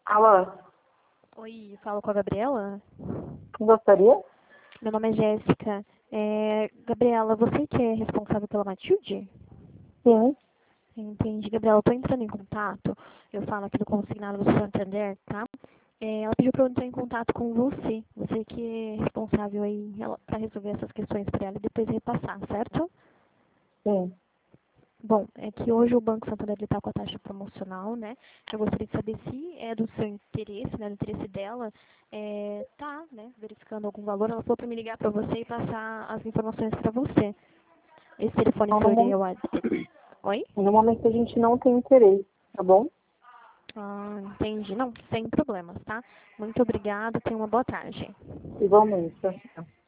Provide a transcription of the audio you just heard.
Alô, Oi, falo com a Gabriela? gostaria? Meu nome é Jéssica. Gabriela, você que é responsável pela Matilde? Sim. Entendi, Gabriela, eu tô entrando em contato. Eu falo aqui do Consignado do Santander, tá? Ela pediu para eu entrar em contato com você. Você que é responsável aí para resolver essas questões para ela e depois repassar, certo? Sim. Bom, é que hoje o Banco Santander está com a taxa promocional, né? Eu gostaria de saber se é do seu interesse, né? Do interesse dela, tá, né? Verificando algum valor. Ela falou para me ligar para você e passar as informações para você. Esse telefone Então, seria o WhatsApp. Oi? no momento a gente não tem interesse, tá bom? Ah, entendi. Não, sem problemas, tá? Muito obrigada. Tenha uma boa tarde. Igualmente. Tá?